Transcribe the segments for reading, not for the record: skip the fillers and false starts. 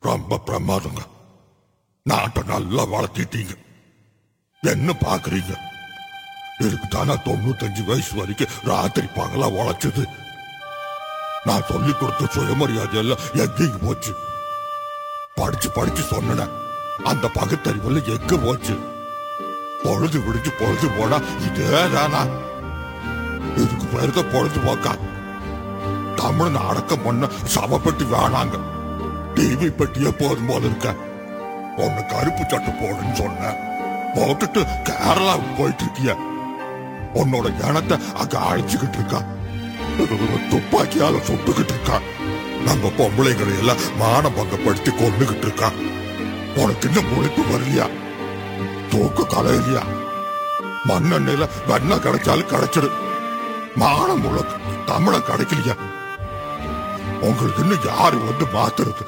ரொம்ப பிரமாதங்க. நாட்டை நல்லா வளர்த்திட்டீங்க. என்ன பாக்குறீங்க? இதுக்கு தானே 95 வயசு வரைக்கும் ராத்திரி பகலா உழைச்சது. நான் சொல்லி கொடுத்த சுயமரியாதை எல்லாம் எங்கேயும் போச்சு? படிச்சு படிச்சு சொன்ன அந்த பகுத்தறிவுல எங்க போச்சு? பொழுது விடிஞ்சு பொழுது போனா இதேதானா? இதுக்கு பேருத பொழுதுபோக்கா? தமிழ் அடக்கம் பண்ண சவப்பெட்டி வேணாங்க, டிவி பெட்டியே போதும் போல இருக்க. ஒன்னு கருப்பு சட்டை போடுன்னு சொன்ன, போட்டுட்டு கேரளாவுக்கு போயிட்டு இருக்கிய. உன்னோட இனத்தை அங்க அழைச்சுக்கிட்டு இருக்கா, துப்பாக்கியால சுட்டுக்கிட்டு இருக்கா. நம்ம பொம்பளைகளை எல்லாம் மான பங்கப்படுத்தி கொண்டுகிட்டு இருக்கா. உனக்கு இன்னும் முழிப்பு வரலையா? தூக்கு கலையிலையா? மண்ணெண்ணெயில வெண்ணெய் கிடைச்சாலும் கிடைச்சிடு, மானம் உள்ள தமிழ கிடைக்கலையா? உங்களுக்கு இன்னும் யாரு வந்து மாத்துறது?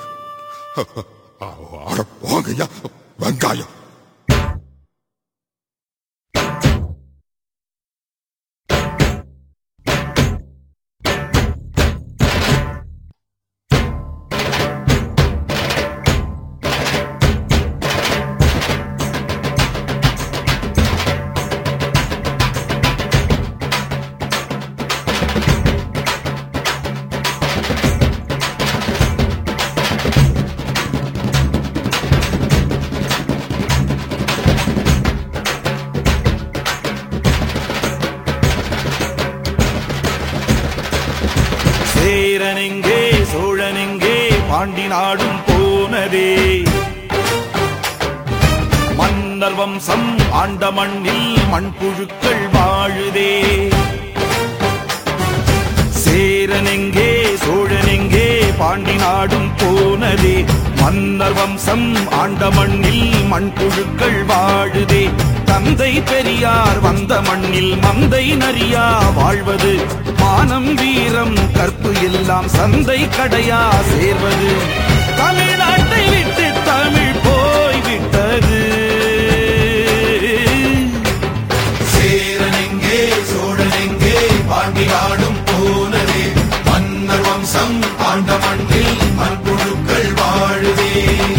போங்கய்யா வெங்காயம். சேரனெங்கே சோழனெங்கே பாண்டி நாடும் போனதே, மன்னர் வம்சம் ஆண்ட மண்ணில் மண்புழுக்கள் வாழுதே. சேரனெங்கே சோழனெங்கே பாண்டி நாடும் போனதே, மன்னர் வம்சம் ஆண்ட மண்ணில் மண்புழுக்கள் வாழுதே. தந்தை பெரியார் வந்த மண்ணில் மந்தை நரியா வாழ்வது, மானம் வீரம் கற்பு எல்லாம் சந்தை கடையா சேர்வது. தமிழ்நாட்டை விட்டு தமிழ் போய்விட்டது. சேரனெங்கே சோழனெங்கே பாண்டி நாடும் போனதே, மன்னர் வம்சம் ஆண்ட மண்ணில் மண்புழுக்கள் வாழுதே.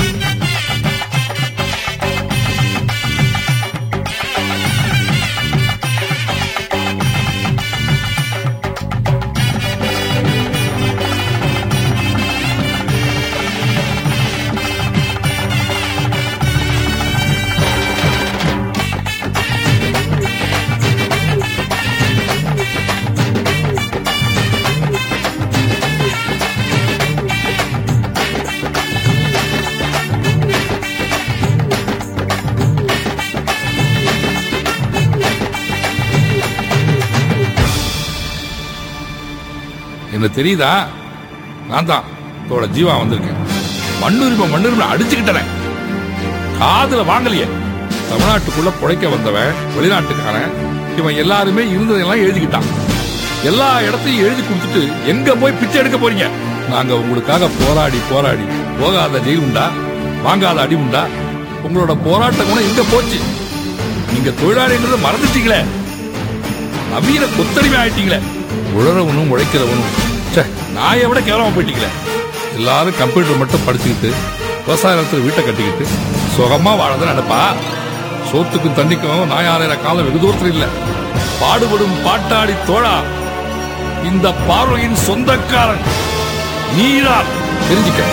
என்ன தெரியுதா? நான் தான் தோட ஜீவா வந்திருக்கேன். மண்ணுரிமை அடிச்சுக்கிட்டேன். காதுல வாங்கலையே. தமிழ்நாட்டுக்குள்ள புழைக்க வந்தவன் வெளிநாட்டுக்காரன், இவன் எல்லாருமே இருந்ததெல்லாம் எழுதிக்கிட்டான். எல்லா இடத்தையும் எழுதி கொடுத்துட்டு எங்க போய் பிச்சை எடுக்க போறீங்க? நாங்க உங்களுக்காக போராடி போராடி போகாத ஜெயில் உண்டா, வாங்காத அடி உண்டா? உங்களோட போராட்ட குணம் எங்க போச்சு? நீங்க தொழிலாளின்றத மறந்துட்டீங்களே, நவீன கொத்தடிமை ஆயிட்டீங்களே. உழறவனும் உழைக்கிறவனும் நாயை விட கேவலமா போயிட்டீங்களே. எல்லாரும் கம்ப்யூட்டர் மட்டும் படிச்சுக்கிட்டு விவசாய நிலத்தில் வீட்டை கட்டிக்கிட்டு சுகமா வாழதான் நடப்பா. சோத்துக்கும் தண்ணிக்கும் நாயாளைய காலம் வெகு தூரத்தில் இல்ல. பாடுபடும் பாட்டாடி தோழா, இந்த பார்வையின் சொந்தக்காரன் நீதான், தெரிஞ்சுக்க.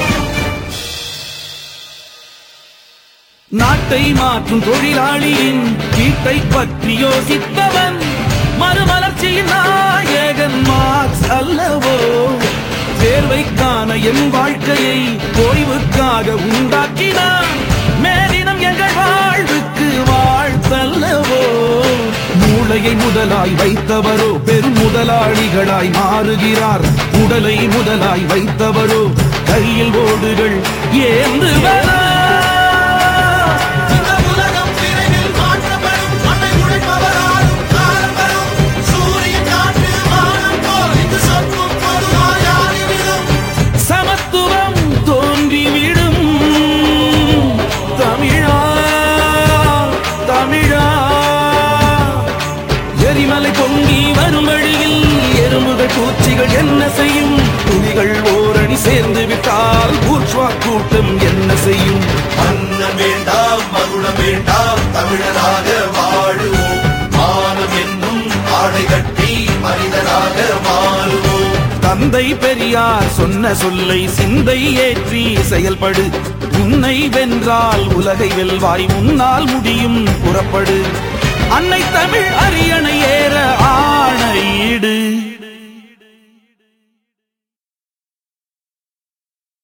நாட்டை மாற்றும் தொழிலாளியின் வீட்டை பற்றி யோசித்தவன் மறுமலர்ச்சியின் நாயகன் மார்க்ஸ் அல்லவோ. தேர்வைக்கான என் வாழ்க்கையை ஓய்வுக்காக உண்டாக்கினான். மேதினம் எங்கள் வாழ்வுக்கு வாழ்த்தல்லவோ. மூளையை முதலாய் வைத்தவரோ பெரும் முதலாளிகளாய் மாறுகிறார். உடலை முதலாய் வைத்தவரோ கையில் ஓடுகள் ஏந்துவரா. எரிமலை பொங்கி வரும் வழியில் எறும்புகள் பூச்சிகள் என்ன செய்யும்? புலிகள் ஓரணி சேர்ந்து விட்டால் பூர்ஷ்வா கூட்ட ஆயுதம் என்ன செய்யும்? மன்னம் வேண்டாம், மகுடம் வேண்டாம், தமிழராக வாழுவோம். மானம் என்னும் ஆடை கட்டி மனிதராக மாறுவோம். தந்தை பெரியார் சொன்ன சொல்லை சிந்தை ஏற்றி செயல்படு. உன்னை வென்றால் உலகை வெல்வாய், உன்னால் முடியும் புறப்படு. அன்னை தமிழ் அரியணை ஏற ஆணையிடு.